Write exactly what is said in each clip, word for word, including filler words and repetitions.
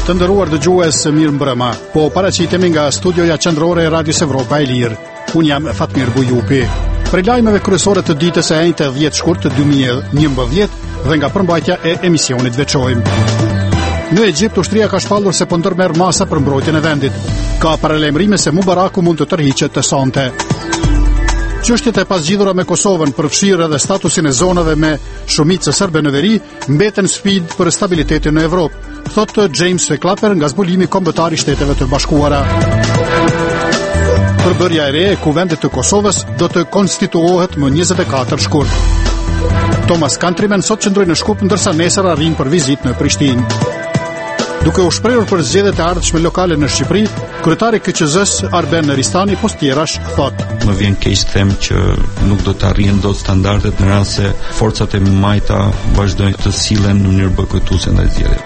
Të nderuar dëgjues, mirë mbrëma. Po paraqitemi nga studioja qendrore e Radios Evropa e Lirë. Unë jam Fatmir Bujupi. Për lajmeve kryesore të ditës së njëjtë dhjetë shkurt të dy mijë e njëmbëdhjetë dhe nga përmbajtja e emisionit veçojmë. Në Egjipt, ushtria ka shpallur se po ndërmerr masa për mbrojtjen e vendit. Ka paralajmërime se Mubaraku mund të tërhiqet të sonte. Çështjet e pasgjidhura me Kosovën, përfshirë edhe statusin e zonave me shumicë serbe në veri, mbeten sfidë për stabilitetin në Evropë, thotë James Clapper nga zbulimi kombëtar i Shteteve të Bashkuara. Përbërja e re e Kuvendit të Kosovës do të konstituohet më njëzet e katër shkurt. Thomas Countryman sot qëndroi në Shkup, ndërsa nesër arrin për vizitë në Prishtinë. Duke u shprehur për zgjedhjet e ardhshme lokale në Shqipëri, kryetari K Q Z-s Arben Ristani postjerash thotë: Më vjen keq të them që nuk do të arrihen dot standardet në rast se forcat e majta vazhdojnë të sillen në mënyrë bojkotuese ndaj zgjedhjeve.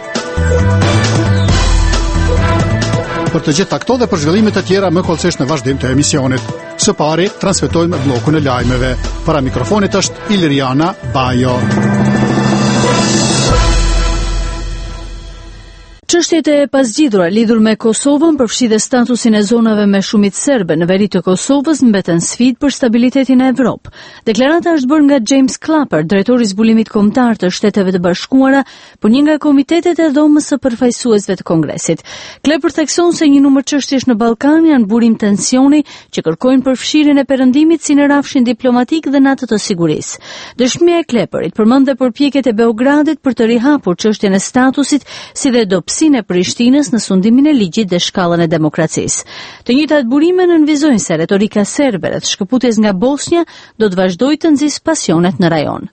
Për të gjitha këto dhe për zhvillimet e tjera më kollësisht në vazhdim të emisionit. Së pari transmetojmë bllokun e lajmeve. Para mikrofonit është Iliriana Bajo. Çështjet e pasgjidhura lidhur me Kosovën, përfshi dhe statusin e zonave me shumicë serbe në veri të Kosovës, mbeten sfidë për stabilitetin e Evropë. Deklarata është bërë nga James Clapper, drejtori i zbulimit kombëtar të Shteteve të Bashkuara, për një nga komitetet e dhomës së përfaqësuesve të Kongresit. Clapper thekson se një numër çështjesh në Ballkan janë burim tensioni që kërkojnë përfshirjen e perëndimit si në rafshin diplomatik dhe në atë të sigurisë. Dëshmia e Clapperit përmend dhe përpjekjet e Beogradit për të rihapur çështjen e statusit si dhe dobësinë e Prishtinës në sundimin e ligjit dhe shkallën e demokracisë. Të njëjtat burime nënvizojnë se retorika serbe rreth shkëputjes nga Bosnja do të vazhdojë të nxjisë pasionet në rajon.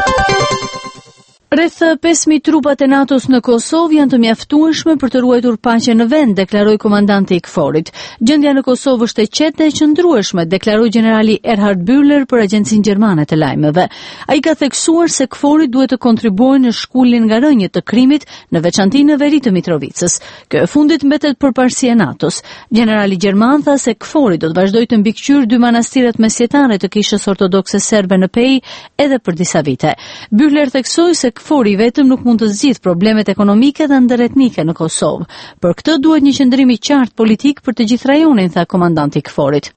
Rreth pesë mijë trupat e NATO-s në Kosovë janë të mjaftueshme për të ruajtur paqen në vend, deklaroi komandanti i KFOR-it. Gjendja në Kosovë është e qetë dhe e qëndrueshme, deklaroi generali Erhard Bühler për agjencinë gjermane të lajmeve. Ai ka theksuar se KFOR-i duhet të kontribuojë në shkuljen nga rënjët të krimit, në veçanti në veri të Mitrovicës. Kjo e fundit mbetet përparësi e NATO-s. Generali gjerman tha se KFOR-i do të vazhdojë të mbikëqyrë dy manastiret mesjetare të kishës ortodokse serbe në Pej edhe për disa vite. Bühler theksoi se KFOR-i vetëm nuk mund të zgjidhë problemet ekonomike dhe ndëretnike në Kosovë. Për këtë duhet një qëndrim i qartë politik për të gjithë rajonin, tha komandanti i KFOR-it.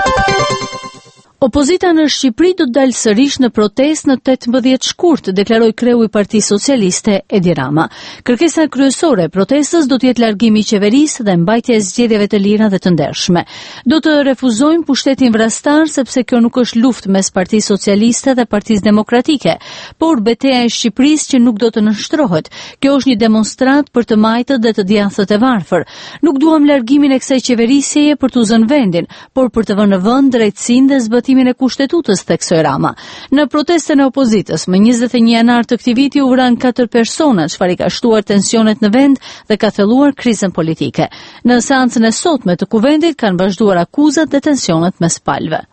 Opozita në Shqipëri do të dalë sërish në protestë në tetëmbëdhjetë shkurt, deklaroi kreu i Partisë Socialiste Edi Rama. Kërkesa kryesore e protestës do të jetë largimi i qeverisë dhe mbajtja e zgjedhjeve të lira dhe të ndershme. Do të refuzojmë pushtetin vrastar sepse kjo nuk është luftë mes Partisë Socialiste dhe Partisë Demokratike, por betejë e Shqipërisë që nuk do të nënshtrohet. Kjo është një demonstrat për të majtët dhe të djathtë e varfër. Nuk duam largimin e kësaj qeverisjeje për të zënë vendin, por për të vënë në vend drejtësinë dhe zbatimin e kushtetutës, theksoi Rama. Në protestën e opozitës, më njëzet e një janar të këtij viti u vranë katër persona, çfarë ka shtuar tensionet në vend dhe ka thelluar krizën politike. Në seancën e sotme të kuvendit kanë vazhduar akuzat dhe tensionet mes palëve.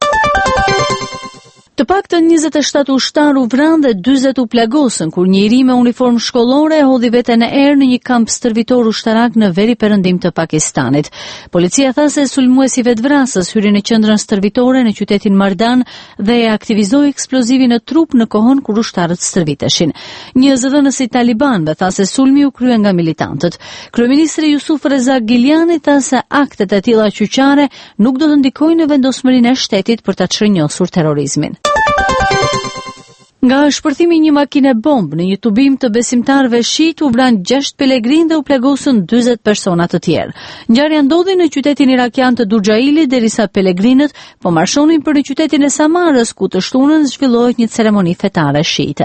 Të paktën njëzet e shtatë ushtar u vranë dhe dyzet u plagosën kur një iri me uniformë shkollore e hodhi veten në erë në një kamp stërvitor ushtarak në veri perëndim të Pakistanit. Policia tha se sulmuesi vetvrasës hyri në qendrën stërvitore në qytetin Mardan dhe e aktivizoi eksplozivin në trup në kohën kur ushtarët stërviteshin. Një zëdhënës i talibanëve tha se sulmi u krye nga militantët. Kryeministri Yusuf Reza Giliani tha se aktet e tilla qyqare nuk do të ndikojnë në vendosmërinë e shtetit për ta çrënjosur terrorizmin. Nga shpërthimi një makine bombë në një tubim të besimtarëve shit u vranë gjashtë pelegrinë dhe u plagosën dyzet persona të tjerë. Ngjarja ndodhi në qytetin irakian të Duxhailit derisa pelegrinët po marshonin për në qytetin e Samarës ku të shtunën zhvillohet një ceremoni fetare shiite.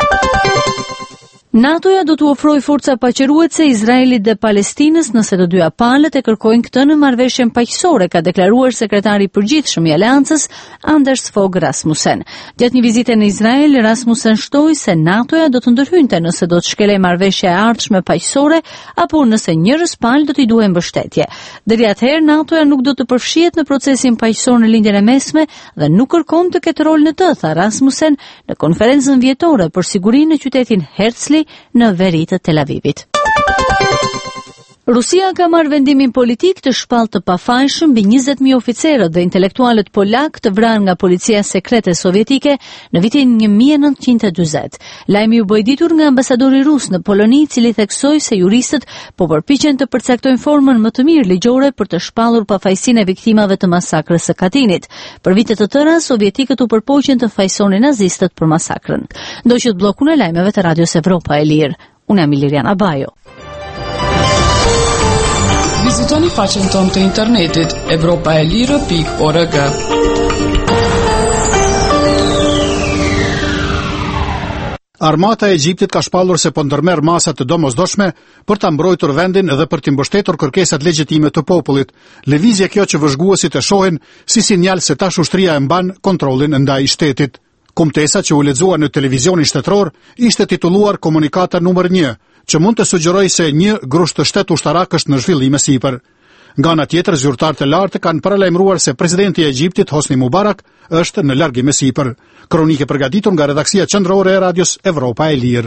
NATO-ja do të ofrojë forca paqëruese Izraelit dhe Palestinës nëse të dyja palët e kërkojnë këtë në marrëveshjen paqësore, ka deklaruar sekretari i përgjithshëm i Aleancës Anders Fogh Rasmussen. Gjatë një vizite në Izrael, Rasmussen shtoi se NATO-ja do të ndërhynte nëse do të shkelej marrëveshja e ardhshme paqësore apo nëse njërës palë do t'i duhej mbështetje. Deri atëherë NATO-ja nuk do të përfshihet në procesin paqësor në lindjen e mesme dhe nuk kërkon të ketë rol në të, tha Rasmussen në konferencën vjetore për sigurinë në qytetin Herzli në veri të Tel Avivit. Rusia ka marrë vendimin politik të shpallë të pafajshëm mbi njëzet mijë oficerët dhe intelektualët polak të vrarë nga policia sekrete sovjetike në vitin një mijë e nëntëqind e dyzet. Lajmi u bë ditur nga ambasadori rus në Poloni, i cili theksoi se juristët po përpiqen të përcaktojnë formën më të mirë ligjore për të shpallur pafajësinë e viktimave të masakrës së Katinit. Për vite të tëra, sovjetikët u përpoqen të fajsonin nazistët për masakrën. Ndoqët bllokun e lajmeve të Radios Evropa e Lirë. Unë jam Iliriana Bajo. Vizitoni faqen tonë të internetit evropaelire pikë org. Armata e Egjiptit ka shpallur se po ndërmerr masa të domosdoshme për ta mbrojtur vendin dhe për të mbështetur kërkesat legjitime të popullit. Lëvizje kjo që vëzhguesit e shohin si sinjal se tash ushtria e mban kontrollin ndaj shtetit. Kumtesa që u lexua në televizionin shtetëror ishte titulluar Komunikata numër një, që mund të sugjerojë se një grusht të shtet ushtarak është në zhvillim e sipër. Nga ana tjetër, zyrtarët e lartë kanë paralajmëruar se presidenti i Egjiptit Hosni Mubarak është në largim e sipër. Kronikë përgatitur nga redaksia qendrore e Radios Evropa e Lirë.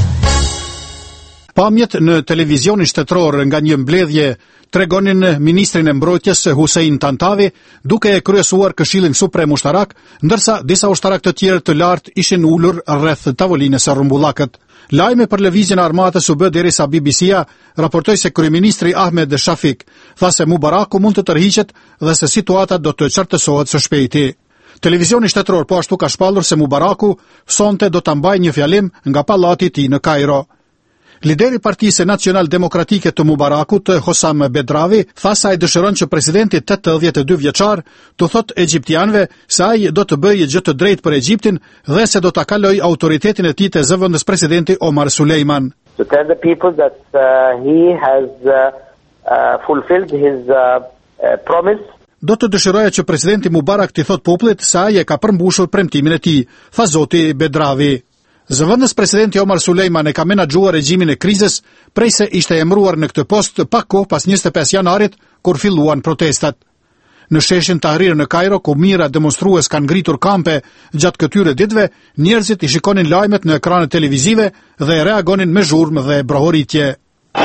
Pamjet në televizionin shtetëror nga një mbledhje tregonin ministrin e mbrojtjes Hussein Tantavi duke e kryesuar Këshillin Suprem Ushtarak, ndërsa disa ushtarak të tjerë të lartë ishin ulur rreth tavolinës së rrumbullakët. Lajme për lëvizjen e armatës u bë derisa B B C-a raportoi se kryeministri Ahmed Shafik tha se Mubaraku mund të tërhiqet dhe se situata do të qartësohet së shpejti. Televizioni shtetëror po ashtu ka shpallur se Mubaraku sonte do ta mbajë një fjalim nga pallati i tij në Kairo. Lideri i Partisë Nacional Demokratike të Mubarakut, Hossam Bedravi, tha se ai dëshiron që presidenti tetëdhjetë e dy vjeçar të thotë egjiptianëve se ai do të bëjë gjë të drejtë për Egjiptin dhe se do ta kalojë autoritetin e tij te zëvendës presidenti Omar Suleiman. To tell the people that uh, he has uh, uh, fulfilled his uh, uh, promise. Do të dëshiroja që presidenti Mubarak t'i thotë popullit se ai e ka përmbushur premtimin e tij, tha zoti Bedravi. Zëvendës presidenti Omar Suleiman e ka menaxhuar regjimin e krizës prej se ishte emëruar në këtë post pak kohë pas njëzet e pesë janarit kur filluan protestat. Në sheshin Tahrir në Kairo, ku mijëra demonstrues kanë ngritur kampe gjatë këtyre ditëve, njerëzit i shikonin lajmet në ekranet televizive dhe reagonin me zhurmë dhe brohoritje.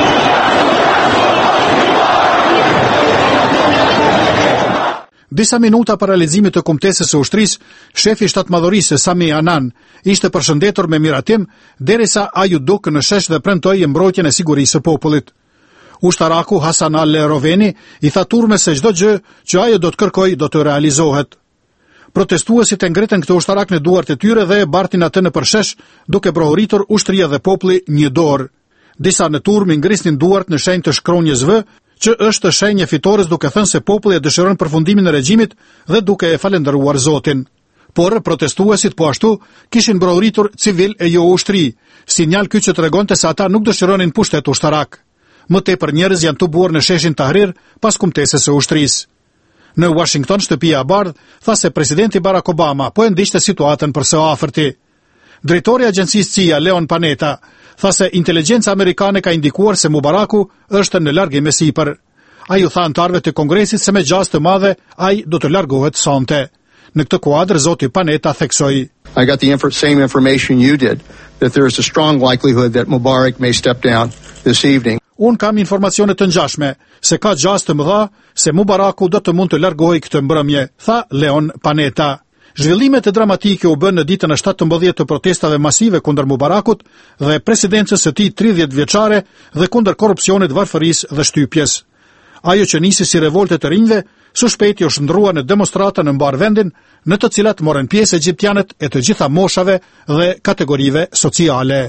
Disa minuta para leximit të kumtesës së ushtrisë, shefi i shtatmadhërisë Sami Anan ishte përshëndetur me miratim derisa ai u duk në shesh dhe premtoi mbrojtjen e sigurisë së popullit. Ushtaraku Hasan al-Roveni i tha turmes se çdo gjë që ai do të kërkojë do të realizohet. Protestuesit e ngritën këtë ushtarak në duart e tyre dhe e bartin atë në përshesh, duke brohuritur ushtria dhe populli një dorë. Disa në turm i ngrisnin duart në shenjë të shkronjës V, që është shenjë fitores duke thënë se populli e dëshiron përfundimin e regjimit dhe duke e falendëruar Zotin. Por protestuesit po ashtu kishin brohuritur civil e jo ushtri, sinjal ky që tregonte se ata nuk dëshironin pushtet ushtarak. Më tepër njerëz janë tubuar në sheshin Tahrir pas kumtesës së ushtrisë. Në Washington, shtëpia e bardhë tha se presidenti Barack Obama po e ndiqte situatën për së afërti. Drejtori i agjencisë C I A, Leon Panetta, tha se inteligjenca amerikane ka indikuar se Mubaraku është në largim e sipër. Ai u tha anëtarëve të Kongresit se me gjastë të madhe ai do të largohet sonte. Në këtë kuadër zoti Panetta theksoi: I got the inf- same information you did, that there is a strong likelihood that Mubarak may step down this evening. Un kam informacione të ngjashme se ka gjastë të mëdha se Mubaraku do të mund të largohej këtë mbrëmje, tha Leon Panetta. Zhvillimet e dramatike u bën në ditën e shtatëmbëdhjetë të protestave masive kundër Mubarakut dhe presidencës së tij tridhjetë vjeçare dhe kundër korrupsionit, varfërisë dhe shtypjes. Ajo që nisi si revolte të rinjve, së shpejti u shndrua në demonstrata në mbar vendin, në të cilat morën pjesë egjiptianët e të gjitha moshave dhe kategorive sociale.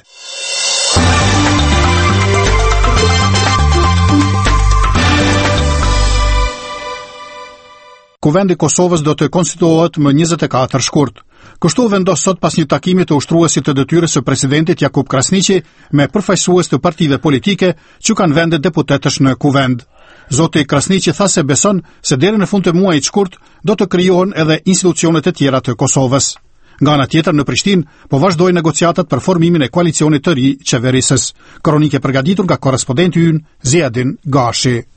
Kuvendi i Kosovës do të konstituohet më njëzet e katër shkurt. Kështu vendos sot pas një takimi të ushtruesit të detyrës së presidentit Jakub Krasniqi me përfaqësues të partive politike që kanë vende deputetësh në kuvend. Zoti Krasniqi tha se beson se deri në fund të muajit shkurt do të krijohen edhe institucionet e tjera të Kosovës. Nga ana tjetër në Prishtinë po vazhdojnë negociatat për formimin e koalicionit të ri qeverisës. Kronikë përgatitur nga korrespondenti ynë Ziadin Gashi.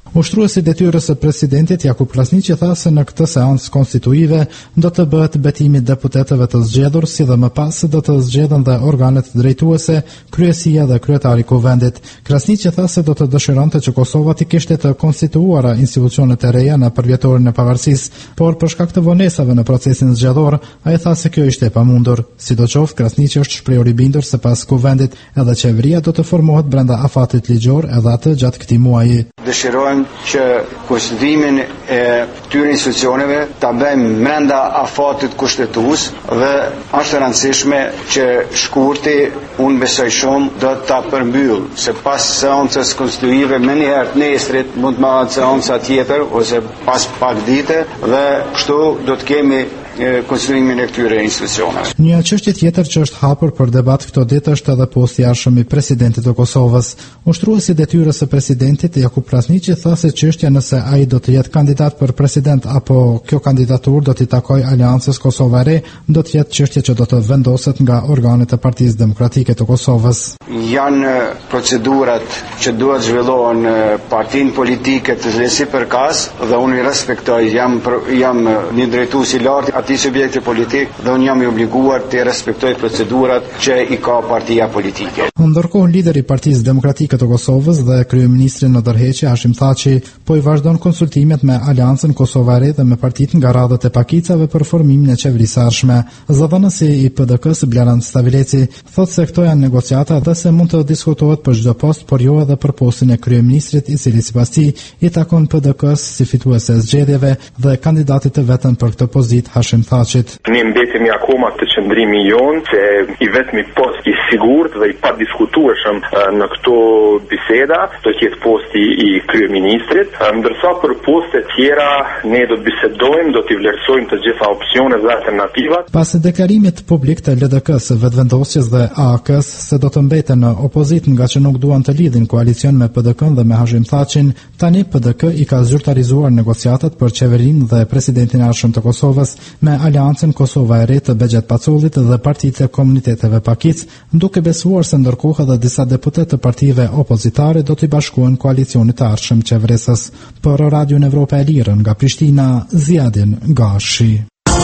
Ushtruesi detyrës së presidentit Jakub Krasniqi tha se në këtë seancë konstituive do të bëhet betimi i deputetëve të zgjedhur, si dhe më pas do të zgjedhen dhe organet drejtuese, kryesia dhe kryetari i kuvendit. Krasniqi tha se do të dëshironte që Kosova të kishte të konstituara institucionet e reja në përvjetorin e pavarësisë, por për shkak të vonesave në procesin zgjedhor, ai tha se kjo ishte e pamundur. Sidoqoftë, Krasniqi është shprehur i bindur se pas kuvendit edhe qeveria do të formohet brenda afatit ligjor edhe atë gjatë këtij muaji. Dëshirojmë që konstituimin e këtyre institucioneve ta bëjmë brenda afatit kushtetues dhe është e rëndësishme që shkurti, unë besoj shumë, do ta përmbyll, se pas seancës konstituive më njëherë nesrit mund të marrë seanca tjetër ose pas pak dite dhe kështu do të kemi konstituimin e këtyre institucioneve. Një çështje tjetër që është hapur për debat këto ditë është edhe posti i jashtëm i presidentit të Kosovës. Ushtruesi i detyrës së presidentit Jakub Krasniqi tha se çështja nëse ai do të jetë kandidat për president apo kjo kandidaturë do t'i takojë Aleancës Kosova e Re, do të jetë çështje që do të vendoset nga organet e Partisë Demokratike të Kosovës. Janë procedurat që duhet zhvillohen në partinë politike të zhvesi për kas dhe unë i respektoj, jam, jam një drejtues i lartë atij subjekti politik dhe unë jam i obliguar të respektoj procedurat që i ka partia politike. Ndërkohë, lideri i Partisë Demokratike të Kosovës dhe kryeministri në ndërheqje Hashim Thaçi po i vazhdon konsultimet me Aleancën Kosova e Re dhe me partitë nga radhët e pakicave për formimin e qeverisë së ardhshme. Zëdhënësi i P D K-s Blandan Stavileci thotë se këto janë negociata dhe se mund të diskutohet për çdo post, por jo edhe për postin e kryeministrit, i cili sipas tij i takon P D K-s si fitues e zgjedhjeve dhe kandidatit të vetëm për këtë pozitë Hashim Thaçit. Ne mbetemi akoma të qëndrimi jon se i vetmi post i sigurt dhe i padiskutueshëm në këto biseda do të jetë posti i kryeministrit, ndërsa për poste tjera ne do të bisedojmë, do të vlerësojmë të gjitha opsionet dhe alternativat. Pas deklarimit publik të L D K-s, vetëvendosjes dhe A A K-s se do të mbeten në opozitë nga që nuk duan të lidhin koalicion me P D K-n dhe me Hashim Thaçin, tani P D K i ka zyrtarizuar negociatat për qeverinë dhe presidentin e ardhshëm të Kosovës me Aleancën Kosova e Re të Bexhet Pacollit dhe partitë e komuniteteve pakic, duke besuar se ndërkohë edhe disa deputet të partive opozitare do të bashkohen koalicionit të ardhshëm qeverisës. Për Radion Evropa e Lirë nga Prishtina, Ziadin Gashi.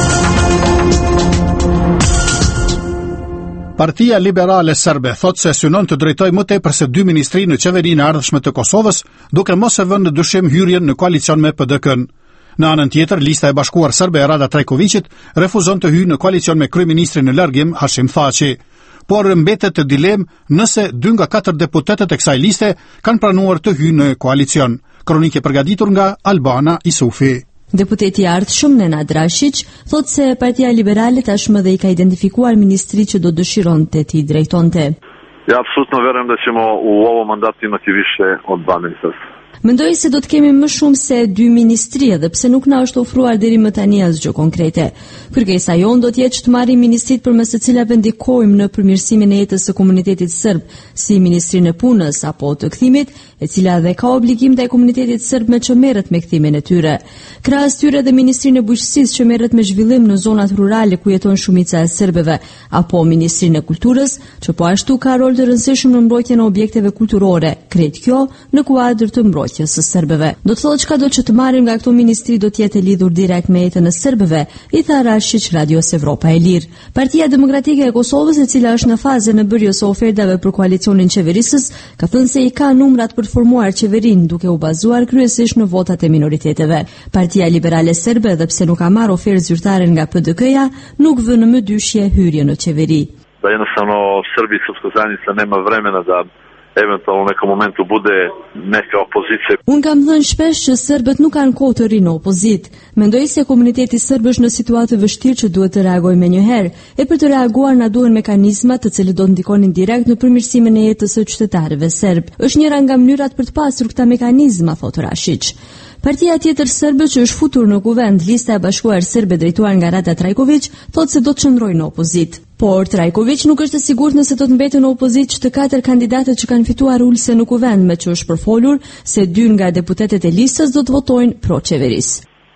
Partia Liberale Serbe thot se synon të drejtojë më tepër se dy ministri në qeverinë e ardhshme të Kosovës, duke mos e vënë në dyshim hyrjen në koalicion me P D K-n. Në anën tjetër, lista e bashkuar serbe e Rada Trajkovicit refuzon të hyjë në koalicion me kryeministrin në largim Hashim Thaçi, por mbetet të dilem nëse dy nga katër deputetët e kësaj liste kanë pranuar të hyjnë në koalicion. Kronikë përgatitur nga Albana Isufi. Deputeti i ardhshëm Nenad Drashić thotë se Partia Liberale tashmë dhe i ka identifikuar ministri që do dëshironte t'i drejtonte. Ja apsolutno verujem da ćemo u ovom mandatu imati više od dva ministarstva. Mendoj se do të kemi më shumë se dy ministri, edhe pse nuk na është ofruar deri më tani asgjë konkrete. Kërkesa jon do të jetë që të marrim ministrit përmes të cilave ndikojmë në përmirësimin e jetës së komunitetit serb, si ministrinë e punës apo të kthimit, e cila dhe ka obligim ndaj komunitetit serb me që merret me kthimin e tyre. Krahas tyre dhe ministrinë e bujqësisë që merret me zhvillim në zonat rurale ku jeton shumica e serbëve, apo ministrinë e kulturës, që po ashtu ka rol të rëndësishëm në mbrojtjen e objekteve kulturore, krejt kjo në kuadër të mbrojtjes së serbëve. Do të thotë çka do që të marrim nga këto ministri do të jetë lidhur direkt me jetën e serbëve, i tha Rashić Radios Evropa e Lirë. Partia Demokratike e Kosovës, e cila është në fazën e bërjes së ofertave për koalicionin qeverisës, ka thënë se i ka numrat për të formuar qeverinë, duke u bazuar kryesisht në votat e minoriteteve. Partia Liberale Serbe, edhe pse nuk ka marrë ofertë zyrtare nga P D K-ja, nuk vë në mëdyshje hyrje në qeveri. Da jednostavno Srbi i srpska zajednica nema vremena da eventualno u nekom momentu bude neka opozicija. Unë kam thënë shpesh që serbët nuk kanë kohë të rinë në opozitë. Mendoj se komuniteti serb është në situatë të vështirë që duhet të reagojë menjëherë, e për të reaguar na duhen mekanizma të cilët do të ndikonin direkt në përmirësimin e jetës së qytetarëve serb. Është njëra nga mënyrat për të pasur këta mekanizma, thotë Rashić. Partia tjetër serbe që është futur në kuvend, lista e bashkuar serbe drejtuar nga Rada Trajković, thotë se do të qëndrojë në opozitë. Por Trajković nuk është e sigurt nëse do të mbetë në opozitë që të katër kandidatët që kanë fituar ulse në kuvend, me që është përfolur se dy nga deputetët e listës do të votojnë pro qeverisë.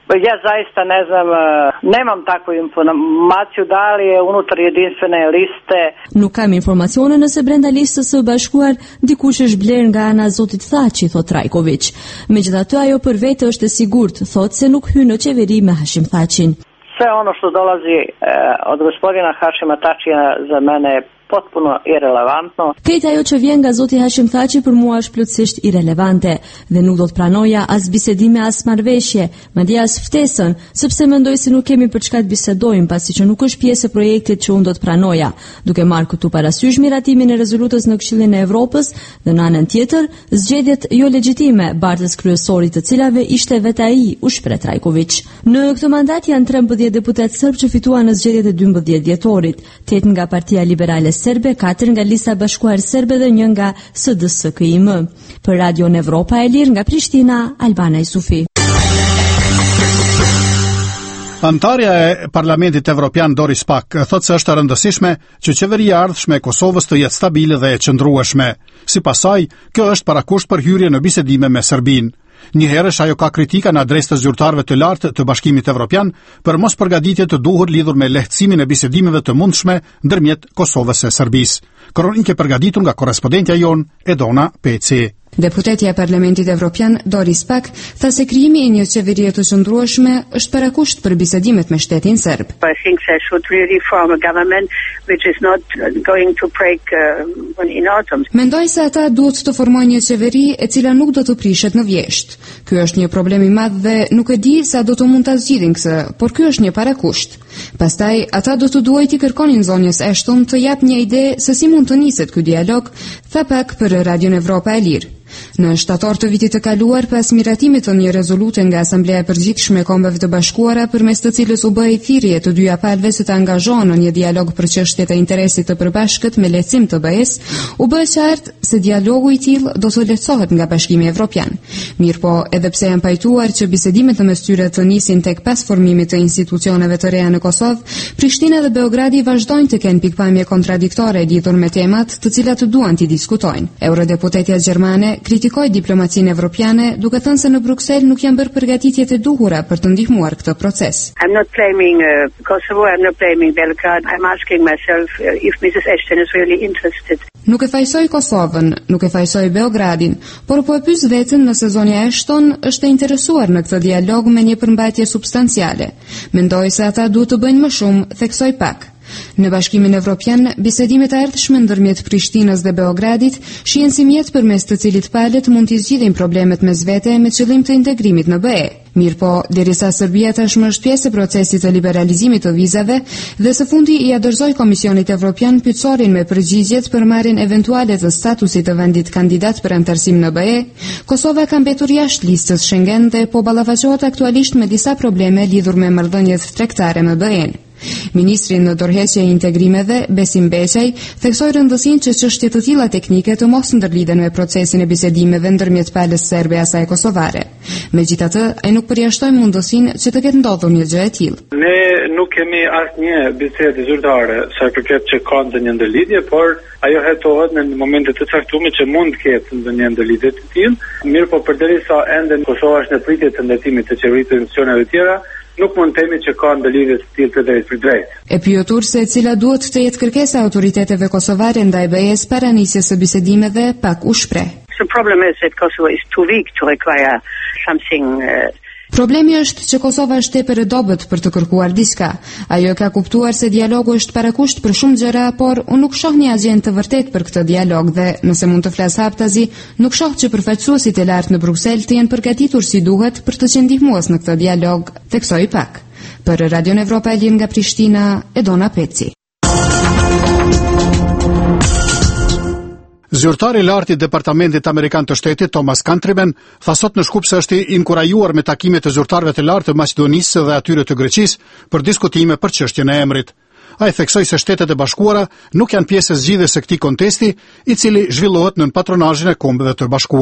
Ja zaista ne znam, nemam takvu informaciju da li je unutar jedinstvene liste. Nuk kam informacione nëse brenda listës së bashkuar dikush është bler nga ana e zotit Thaçi, thot Trajković. Megjithatë ajo për vete është e sigurt, thot se nuk hyn në qeveri me Hashim Thaçin. Sve ono što dolazi eh, od gospodina Hashima Thaçija za mene je potpuno irelevantno. Këtë ajo që vjen nga zoti Hashim Thaçi për mua është plotësisht irelevante dhe nuk do të pranoja as bisedime as marrëveshje, madje as ftesën, sepse mendoj se nuk kemi për çka të bisedojmë pasi që nuk është pjesë e projektit që unë do të pranoja, duke marrë këtu parasysh miratimin e rezolutës në Këshillin e Evropës dhe në anën tjetër zgjedhjet jo legjitime bartës kryesorit të cilave ishte vetë ai, u shpreh Trajković. Në këtë mandat janë trembëdhjetë deputet serb që fituan në zgjedhjet e dymbëdhjetë dhjetorit, tetë nga Partia Liberale Serbe, katër nga Lista Bashkuar Serbe dhe një nga S D S K I M. Për Radio Evropa e Lirë nga Prishtina, Albana Isufi. Antarja e Parlamentit Evropian Doris Pack thotë se është e rëndësishme që qeveria e ardhshme e Kosovës të jetë stabile dhe e qëndrueshme. Sipas saj, kjo është parakusht për hyrje në bisedime me Serbinë. Njëherësh ajo ka kritika në adresë të zyrtarëve të lartë të Bashkimit Evropian për mos përgatitje të duhur lidhur me lehtësimin e bisedimeve të mundshme ndërmjet Kosovës e Serbisë. Kronikë e përgatitur nga korrespondentja jon Edona Peci. Deputetja e Parlamentit Evropian Doris Pack tha se krijimi i një qeverie të qëndrueshme është parakusht për bisedimet me shtetin serb. I think they should really form a government which is not going to break uh, in autumn. Mendoj se ata duhet të formojnë një qeveri e cila nuk do të prishet në vjesht. Ky është një problem i madh dhe nuk e di sa do të mund ta zgjidhin këtë, por ky është një parakusht. Pastaj ata do të duhet i kërkonin zonjës Ashton të jap një ide se si mund të niset ky dialog, tha Pack për Radio Evropa e Lirë. Në shtator të vitit të kaluar, pas miratimit të një rezolute nga Asambleja e Përgjithshme e Kombeve të Bashkuara, përmes të cilës u bëi thirrje të dyja palëve se të angazhohen në një dialog për çështjet e interesit të përbashkët me lehtësim të B E-s, u bë qartë se dialogu i tillë do të lehtësohet nga Bashkimi Evropian. Mirpo, edhe pse janë pajtuar që bisedimet në mes tyre të nisin tek pas formimit të institucioneve të reja në Kosovë, Prishtina dhe Beogradi vazhdojnë të kenë pikpamje kontradiktore lidhur me temat të cilat duan të diskutojnë. Eurodeputetja gjermane kritikoi diplomacinë evropiane, duke thënë se në Bruksel nuk janë bërë përgatitjet e duhura për të ndihmuar këtë proces. I'm not blaming uh, Kosovo, I'm not blaming Belgrade. I'm asking myself uh, if Missus Ashton is really interested. Nuk e fajsoj Kosovën, nuk e fajsoj Beogradin, por po e pyes veten nëse zonja Ashton është e interesuar në këtë dialog me një përmbajtje substanciale. Mendoj se ata duhet të bëjnë më shumë, theksoi Pack. Në Bashkimin Evropian, bisedimet e ardhshme ndërmjet Prishtinës dhe Beogradit shihen si mjet përmes të cilit palët mund të zgjidhin problemet mes vete me qëllim të integrimit në B E. Mirpo, derisa Serbia tashmë është pjesë e procesit të liberalizimit të vizave dhe së fundi i adërzoi Komisionit Evropian pyetësorin me përgjigjet për marrjen eventuale të statusit të vendit kandidat për antarësim në B E, Kosova ka mbetur jashtë listës Schengen dhe po ballafaqohet aktualisht me disa probleme lidhur me marrëdhëniet tregtare me B E-n. Ministri në dorëheqje e integrimeve, Besim Beqaj, theksoi rëndësinë që çështje të tilla teknike të mos ndërlidhen me procesin e bisedimeve ndërmjet palës serbe e asaj kosovare. Megjithatë, ai nuk përjashtoi mundësinë që të ketë ndodhur një gjë e tillë. Ne nuk kemi asnjë bisedë zyrtare sa i përket që ka ndonjë ndërlidhje, por ajo hetohet në momente të caktuara që mund të ketë ndonjë ndërlidhje të tillë. Mirpo përderisa ende Kosova është në pritje të ndërtimit të qeverisë të institucioneve të tjera, nuk mund të themi që ka ndërlidhje të tillë të drejtë për drejtë. E pyetur se cila duhet të jetë kërkesa e autoriteteve kosovare ndaj B E-s para nisjes së bisedimeve, Pack u shpreh. The problem is that Kosovo is too weak to require something uh, Problemi është që Kosova është tepër e dobët për të kërkuar diçka. Ajo ka kuptuar se dialogu është parakusht për shumë gjëra, por unë nuk shoh një agjendë të vërtetë për këtë dialog dhe, nëse mund të flas haptazi, nuk shoh që përfaqësuesit e lartë në Bruksel të jenë përgatitur si duhet për të qenë ndihmues në këtë dialog, theksoi Pack. Për Radio Evropa e Lirë nga Prishtina, Edona Peci. Zyrtari i lartë i Departamentit Amerikan të Shtetit, Thomas Countryman, tha sot në Shkup se është i inkurajuar me takime të zyrtarëve të lartë të Maqedonisë dhe atyre të Greqisë për diskutime për çështjen e emrit. Ai theksoi se Shtetet e Bashkuara nuk janë pjesë e zgjidhjes së këtij kontesti, i cili zhvillohet nën patronazhin e Kombeve të Bashkuara.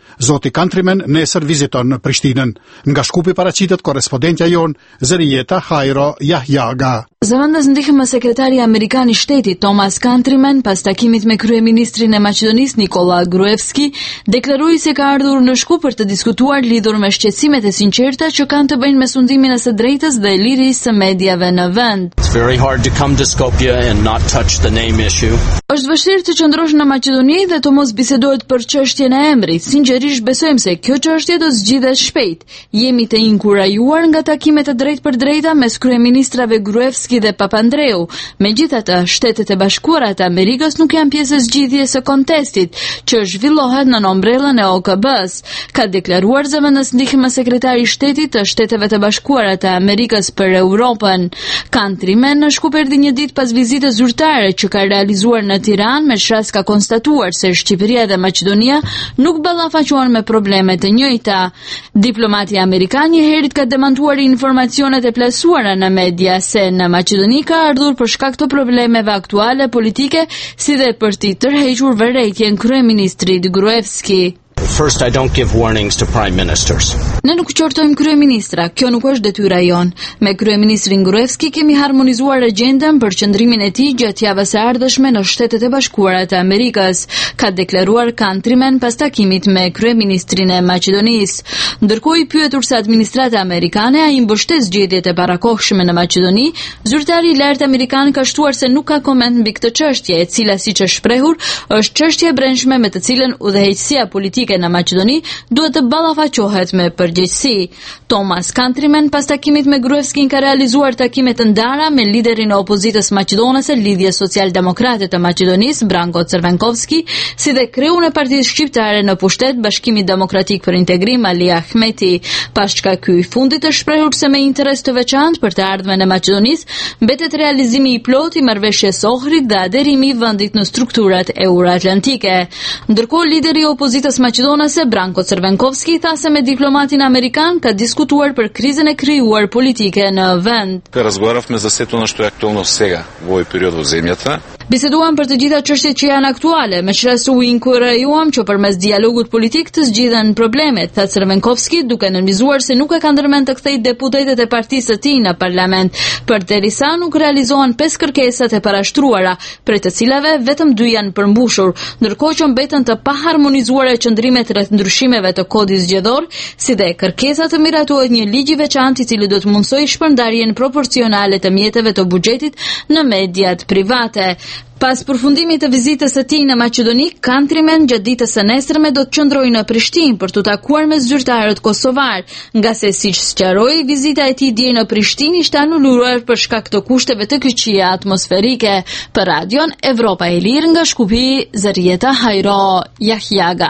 Zoti Countryman nesër viziton në Prishtinën. Nga Shkupi paraqitet korrespondentja jon Zërieta Hajro Yahyaga. Zëvendës ndihmë sekretari amerikan i shtetit Thomas Countryman pas takimit me kryeministrin e Maqedonisë Nikola Gruevski, deklaroi se ka ardhur në Shkup për të diskutuar lidhur me shqetësimet e sinqerta që kanë të bëjnë me sundimin e së drejtës dhe lirisë së mediave në vend. It's very hard to come to Skopje and not touch the name issue. Është vështirë të qëndrosh në Maqedoni dhe të mos bisedohet për çështjen e emrit. Sinqerisht besojmë se kjo çështje do zgjidhet shpejt. Jemi të inkurajuar nga takimet e drejtë për drejta mes kryeministrave Gruevski dhe Papandreou. Megjithatë, Shtetet e Bashkuara të Amerikës nuk janë pjesë e zgjidhjes së kontestit, që zhvillohet në ombrellën e O K B-s, ka deklaruar zëvendës ndihmë sekretari i shtetit të Shteteve të Bashkuara të Amerikës për Europën. Countryman në Shkup erdhi një ditë pas vizitës zyrtare që ka realizuar në Tiranë, me shras ka konstatuar se Shqipëria dhe Maqedonia nuk ballafaquan me probleme të njëjta. Diplomati amerikan një herët ka demantuar informacionet e plasuara në media se në Maqedoni ka ardhur për shkak të problemeve aktuale politike, si dhe për të tërhequr vërejtjen kryeministrit Gruevski. First, I don't give warnings to prime ministers. Ne nuk qortojmë kryeministra, kjo nuk është detyra jon. Me kryeministrin Gruevski kemi harmonizuar agjendën për qëndrimin e tij gjatë javës së ardhshme në Shtetet e Bashkuara të Amerikës, ka deklaruar Countryman pas takimit me kryeministrin e Maqedonisë. Ndërkohë i pyetur se administrata amerikane ai mbështet zgjedhjet e parakohshme në Maqedoni, zyrtari i lartë amerikan ka shtuar se nuk ka koment mbi këtë çështje, e cila siç është shprehur, është çështje e brendshme me të cilën udhëheqësia politike në Maqedoni duhet të ballafaqohet me përgjegjësi. Thomas Countryman pas takimit me Gruevski ka realizuar takime të ndara me liderin e opozitës maqedonase Lidhje Social-Demokrate të Maqedonisë Branko Crvenkovski, si dhe kreun e Partisë Shqiptare në pushtet Bashkimi Demokratik për Integrim Ali Ahmeti. Pas çka ky i fundit është shprehur se me interes të veçantë për të ardhmen e Maqedonisë mbetet realizimi i plotë i marrëveshjes Ohrid dhe aderimi i vendit në strukturat euroatlantike. Ndërkohë lideri i opozitës maqedonase Branko Crvenkovski tha se me diplomatin amerikan ka diskutuar për krizën e krijuar politike në vend. Разговаряхме за сето ono što je aktualno сега u ovoj periodu u zemljata. Biseduam për të gjitha çështjet që janë aktuale, me qëras u inkurajuam që përmes dialogut politik të zgjidhen problemet, tha Crvenkovski, duke nënvizuar se nuk e ka ndërmend të kthejë deputetët e partisë së tij në parlament, përderisa nuk realizohen pesë kërkesat e parashtruara, prej të cilave vetëm dy janë përmbushur, ndërkohë që mbeten të paharmonizuara qëndrimet rreth ndryshimeve të kodit zgjedhor, si dhe kërkesa të miratohet një ligj i veçantë i cili do të mundsojë shpërndarjen proporcionale të mjeteve të buxhetit në mediat private. Pas përfundimit të vizitës së tij në Maqedoni, Countryman gjatë ditës së nesërme do të qëndrojë në Prishtinë për të takuar me zyrtarët kosovar, nga se siç sqaroi, vizita e tij dje në Prishtinë ishte anuluar për shkak të kushteve të kyçie atmosferike. Për Radion Evropa e Lirë nga Shkupi, Zërieta Hajro Yahyaga.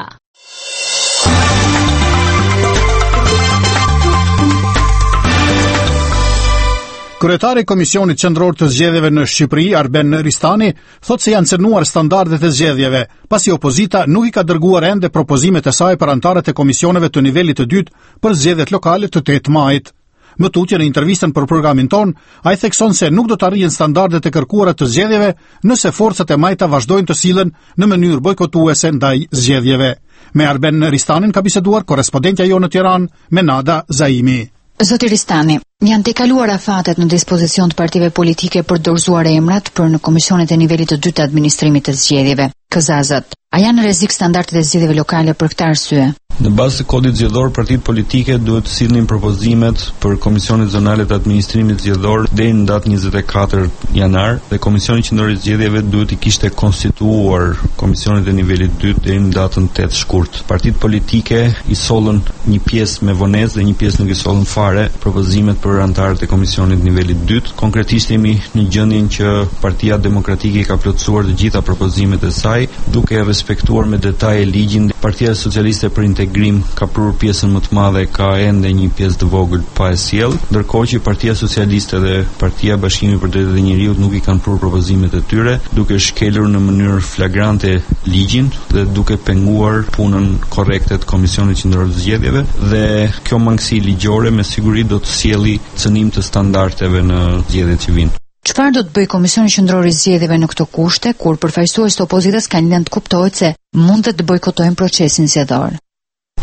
Kryetari i Komisionit Qendror të Zgjedhjeve në Shqipëri, Arben Ristani, thotë se janë cënuar standardet e zgjedhjeve, pasi opozita nuk i ka dërguar ende propozimet e saj për anëtarët e komisioneve të nivelit të dytë për zgjedhjet lokale të tetë majit. Më tutje në intervistën për programin ton, ai thekson se nuk do të arrihen standardet e kërkuara të zgjedhjeve nëse forcat e majta vazhdojnë të sillen në mënyrë bojkotuese ndaj zgjedhjeve. Me Arben Ristanin ka biseduar korrespondentja jonë në Tiranë, Menada Zaimi. Zoti Ristani, janë tejkaluara fatet në dispozicion të partive politike për dorëzuar emrat për në komisionet e nivelit të dytë të administrimit të zgjedhjeve, K Z A-zat. A janë në rrezik standardet e zgjedhjeve lokale për këtë arsye? Në bazë të kodit zgjedhor, partitë politike duhet të sillnin propozimet për komisionet zonale të administrimit zgjedhor deri në datën njëzet e katër janar dhe Komisioni Qendror i Zgjedhjeve duhet i kishte konstituuar komisionet e nivelit dytë deri në datën tetë shkurt. Partitë politike i sollën një pjesë me vonesë dhe një pjesë nuk i sollën fare propozimet për anëtarët e komisionit nivelit dytë. Konkretisht jemi në gjendjen që Partia Demokratike ka plotësuar të gjitha propozimet e saj, duke respektuar me detaje ligjin. Partia Socialiste për Integrim ka prur pjesën më të madhe, ka ende një pjesë të vogël pa e sjell, ndërkohë që Partia Socialiste dhe Partia Bashkimi për Drejtat e Njeriut nuk i kanë prur propozimet e tyre, duke shkelur në mënyrë flagrante ligjin dhe duke penguar punën korrekte të Komisionit Qendror të Zgjedhjeve, dhe kjo mangësi ligjore me siguri do të sjelli cënim të standardeve në zgjedhjet që vijnë. Çfarë do të bëjë Komisioni Qendror i Zgjedhjeve në këto kushte, kur përfaqësues të opozitës kanë lënë të kuptojë se mund të bojkotojnë procesin zgjedhor?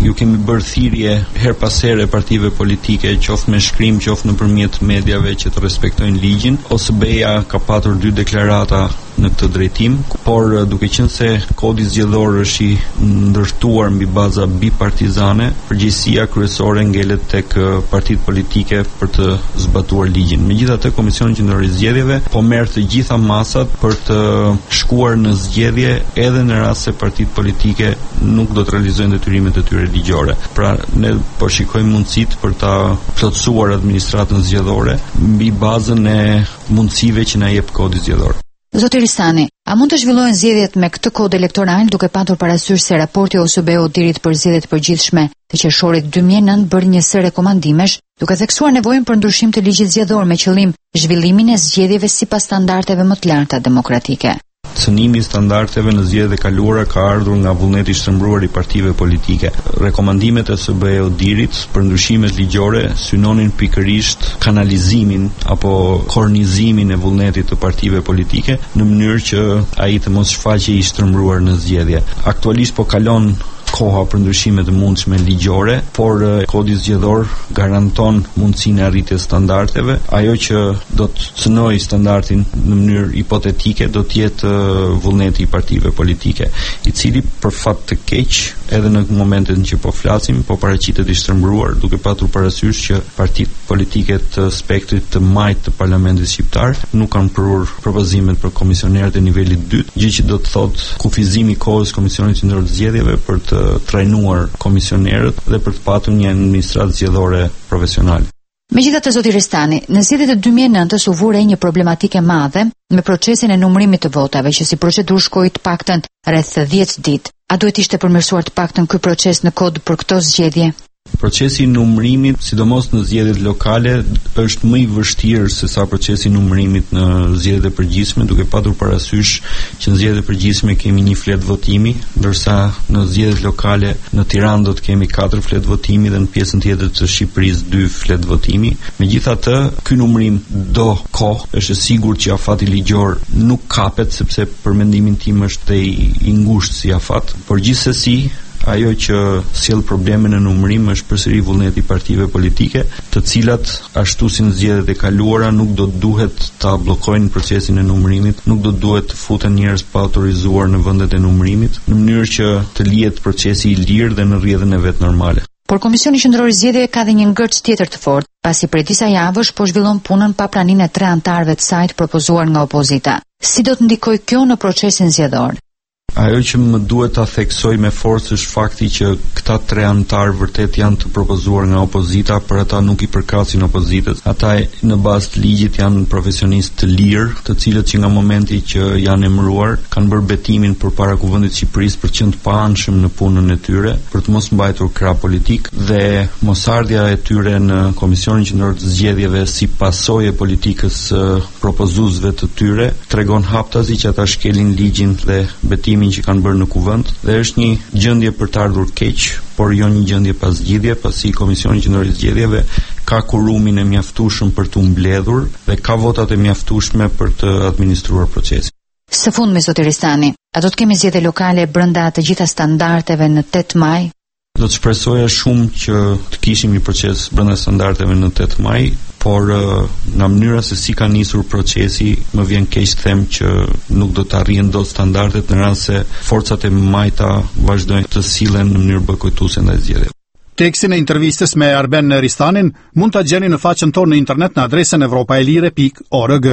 ju kemi bërë thirrje her pas here partive politike, qoftë me shkrim, qoftë nëpërmjet mediave që të respektojnë ligjin. O S B-ja ka patur dy deklarata në këtë drejtim, por duke qenë se kodi zgjedhor është i ndërtuar mbi baza bipartizane, përgjegjësia kryesore ngelet tek partitë politike për të zbatuar ligjin. Megjithatë, Komisioni Qendror i Zgjedhjeve po merr të gjitha masat për të shkuar në zgjedhje edhe në rast se partitë politike nuk do të realizojnë detyrimet e tyre ligjore. Pra ne po shikojmë mundësitë për ta plotësuar administratën zgjedhore mbi bazën e mundësive që na jep kodi zgjedhor. Zoti Ristani, a mund të zhvillohen zgjedhjet me këtë kod elektoral duke patur parasysh se raporti O S B-Odirit për zgjedhjet e përgjithshme të qershorit dy mijë e nëntë bëri një sër rekomandimesh duke theksuar nevojën për ndryshim të ligjit zgjedhor me qëllim zhvillimin e zgjedhjeve sipas standardeve më të larta demokratike. Cënimi i standardeve në zgjedhjet e kaluara ka ardhur nga vullneti i shtrembruar i partive politike. Rekomandimet e O S B-Odirit për ndryshimet ligjore synonin pikërisht kanalizimin apo kornizimin e vullnetit të partive politike në mënyrë që ai të mos shfaqej i shtrembruar në zgjedhje. Aktualisht po kalon koha për ndryshime të mundshme ligjore, por kodi zgjedhor garanton mundësinë e arritjes standardeve. Ajo që do të cënojë standardin në mënyrë hipotetike do të jetë vullneti i partive politike, i cili për fat të keq edhe në momentin që po flasim, po paraqitet i shtrembruar, duke patur parasysh që partitë politike të spektrit të majt të Parlamentit shqiptar nuk kanë prur propozimet për komisionerët e nivelit dytë, gjë që do të thotë kufizimi i kohës Komisionit Qendror të Zgjedhjeve për të trajnuar komisionerët dhe për të patur një administratë zgjedhore profesionale. Megjithatë, zoti Ristani, në zgjedhjet e dy mijë e nëntës u vure një problematike madhe me procesin e numërimit të votave, që si procedurë shkoi të paktën rreth dhjetë ditë. A duhet ishte përmirësuar të paktën ky proces në kod për këto zgjedhje? Procesi i numërimit, sidomos në zgjedhjet lokale, është më i vështirë se sa procesi i numërimit në zgjedhjet e përgjithshme, duke patur parasysh që në zgjedhjet e përgjithshme kemi një flet votimi, ndërsa në zgjedhjet lokale në Tiranë do të kemi katër flet votimi dhe në pjesën tjetër të Shqipërisë dy flet votimi. Megjithatë, ky numërim do kohë, është e sigurt që afati ligjor nuk kapet sepse për mendimin tim është i, i ngushtë si afat, por gjithsesi ajo që sjell probleme në numërim është përsëri vullneti i partive politike, të cilat ashtu si në zgjedhjet e kaluara nuk do duhet ta bllokojnë procesin e numërimit, nuk do duhet të futen njerëz pa autorizuar në vendet e numërimit, në mënyrë që të lihet procesi i lirë dhe në rrjedhën e vet normale. Por Komisioni Qendror i Zgjedhjeve ka dhe një ngërç tjetër të fortë, pasi prej disa javësh po zhvillon punën pa praninë e tre anëtarëve të saj të propozuar nga opozita. Si do të ndikojë kjo në procesin zgjedhor? Ajo që më duhet ta theksoj me forcë është fakti që këta tre anëtarë vërtet janë të propozuar nga opozita, por ata nuk i përkasin opozitës. Ata në bazë të ligjit janë profesionistë të lirë, të cilët që nga momenti që janë emëruar kanë bërë betimin përpara Kuvendit të Shqipërisë për qenë të paanshëm në punën e tyre, për të mos mbajtur krah politik, dhe mosardhja e tyre në Komisionin Qendror të Zgjedhjeve si pasojë e politikës propozuesve të tyre tregon haptazi që ata shkelin ligjin dhe betimin që kanë bërë në kuvend, dhe është një gjendje për të ardhur keq, por jo një gjendje pas zgjidhje, pasi Komisioni Qendror i Zgjedhjeve ka kurumin e mjaftueshëm për të mbledhur dhe ka votat e mjaftueshme për të administruar procesin. Së fundmi, zoti Ristani, a do të kemi zgjedhje lokale brenda të gjitha standardeve në tetë maj? Do të shpresoja shumë që të kishim një proces brenda standardeve në tetë maj, por nga mënyra se si ka nisur procesi, më vjen keq të them që nuk do të arrijnë dot standardet në rast se forcat e majta vazhdojnë të sillen në mënyrë bojkotuese ndaj zgjedhjeve. Tekstin e intervistës me Arben Ristanin mund ta gjeni në faqen tonë në internet në adresën evropaelire pikë org.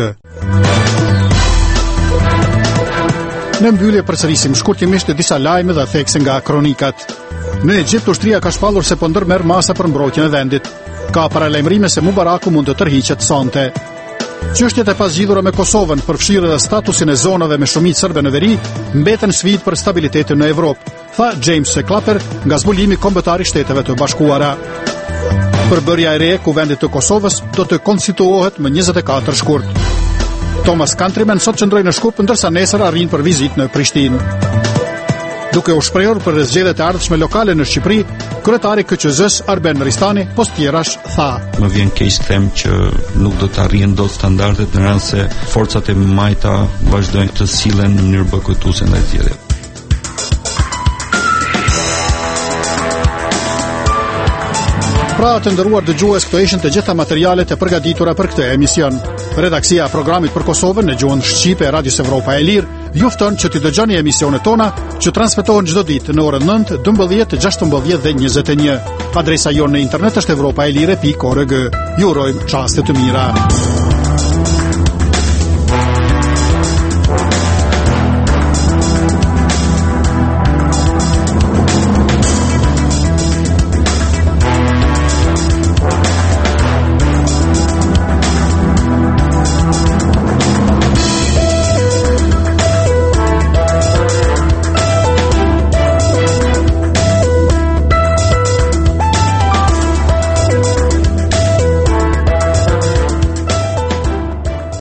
Në mbyllje përsërisim shkurtimisht disa lajme dhe thekse nga kronikat. Në Egjipt ushtria ka shpallur se po ndërmerr masa për mbrojtjen e vendit. Ka paralajmërime se Mubaraku mund të tërhiqet sonte. Çështjet e pasgjidhura me Kosovën, përfshirë edhe statusin e zonave me shumicë serbe në veri, mbeten sfidë për stabilitetin në Evropë, tha James Clapper nga zbulimi kombëtar i Shteteve të Bashkuara. Përbërja e re e kuvendit të Kosovës do të konstituohet më njëzet e katër shkurt. Thomas Countryman sot qëndroi në Shkup, ndërsa nesër arrin për vizitë në Prishtinë. Duke u shprehur për zgjedhjet e ardhshme lokale në Shqipëri, kryetari K Q Z-s Arben Ristani postjerash tha: Më vjen keq të them që nuk do të arrijnë dot standardet në rast se forcat e majta vazhdojnë të sillen në mënyrë bojkotuese ndaj zgjedhjeve. Pra të nderuar dëgjues, këto ishin të gjitha materialet e përgatitura për këtë emision. Redaksia e programit për Kosovën në gjuhën shqipe e Radios Evropa e Lirë ju fton që të dëgjoni emisionet tona që transmetohen çdo ditë në orën nëntë, dymbëdhjetë, gjashtëmbëdhjetë dhe njëzet e një. Adresa jonë në internet është evropaelire pikë org. Ju urojmë çaste të mira.